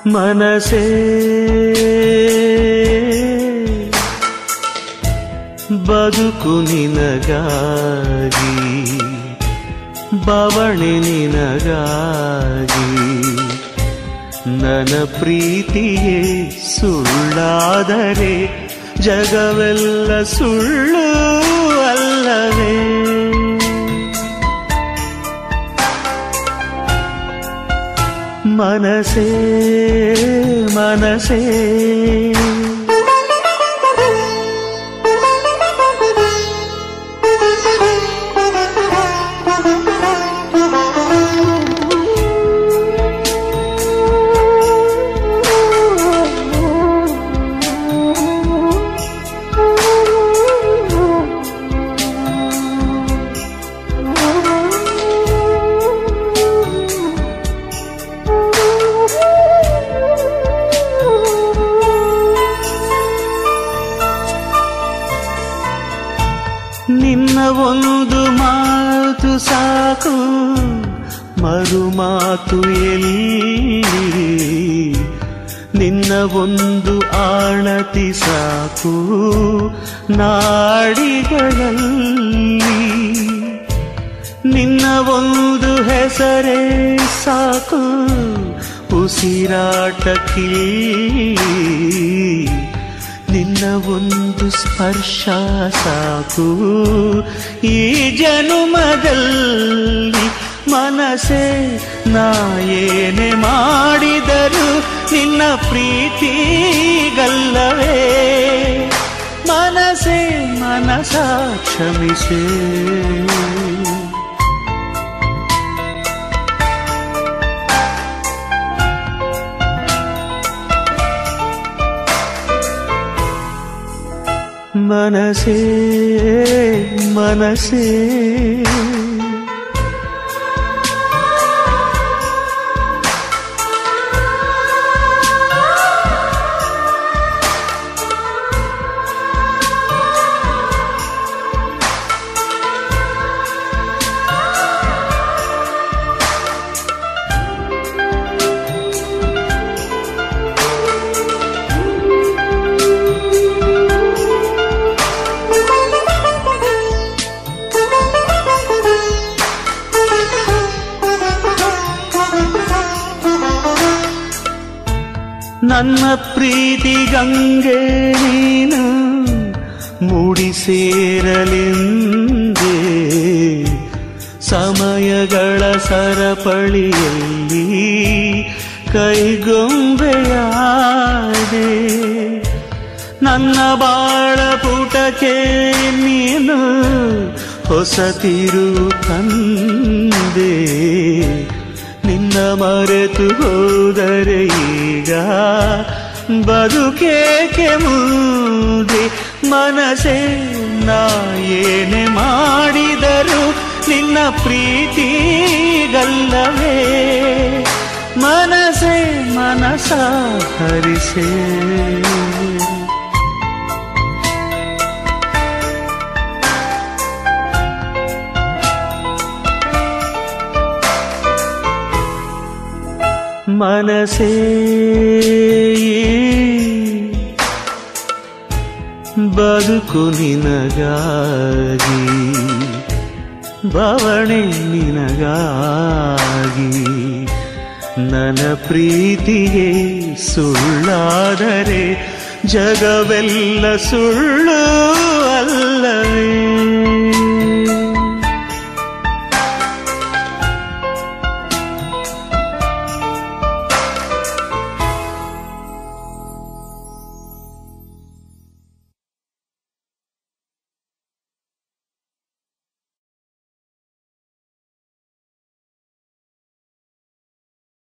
ಮನಸೇ ಬದುಕು ನಿನಗಾಗಿ, ಬವಣೆ ನಿನಗಾಗಿ. ನನ್ನ ಪ್ರೀತಿಯೇ ಸುಳ್ಳಾದರೆ ಜಗವೆಲ್ಲ ಸುಳ್ಳು ಅಲ್ಲವೇ? ಮನಸೇ ಮನಸೇ ನಿನ್ನ ಒಂದು ಮಾತು ಸಾಕು, ಮರು ಮಾತು ಎಲ್ಲಿ? ನಿನ್ನ ಒಂದು ಆಣತಿ ಸಾಕು ನಾಡಿಗಳಲ್ಲಿ. ನಿನ್ನ ಒಂದು ಹೆಸರೇ ಸಾಕು ಉಸಿರಾಟಕ್ಕಿಲ್ಲಿ. ನಿನ್ನ ಒಂದು ಸ್ಪರ್ಶ ಸಾಕು ಈ ಜನುಮದಲ್ಲಿ. ಮನಸೇ ನಾ ಏನೇ ಮಾಡಿದರು ನಿನ್ನ ಪ್ರೀತಿಗಲ್ಲವೇ? ಮನಸೇ ಮನಸ ಕ್ಷಮಿಸೇ. ಮನಸೇ ಮನಸೇ ನನ್ನ ಪ್ರೀತಿ ಗಂಗೆ ನೀನು ಮೂಡಿ ಸೇರಲೆಂದೇ ಸಮಯಗಳ ಸರಪಳಿಯಲ್ಲಿ ಕೈಗೊಂಬೆಯಾದೆ. ನನ್ನ ಬಾಳ ಪುಟಕ್ಕೆ ನೀನು ಹೊಸ ತಿರು ತಂದೆ. ನಿನ್ನ ಮರೆತು ಹೋದರೆ ಈಗ ಬದುಕೇಕೆ ಮುಂದೆ? ಮನಸೇ ನಾ ಏನೇ ಮಾಡಿದರು ನಿನ್ನ ಪ್ರೀತಿಗಲ್ಲವೇ? ಮನಸೇ ಮನಸ ಹರಿಸೇ. ಮನಸೇ ಬದುಕು ನಿನಗಾಗಿ, ಬವಣೆ ನಿನಗಾಗಿ. ನನ್ನ ಪ್ರೀತಿಗೆ ಸುಳ್ಳಾದರೆ ಜಗವೆಲ್ಲ ಸುಳ್ಳು ಅಲ್ಲವೇ?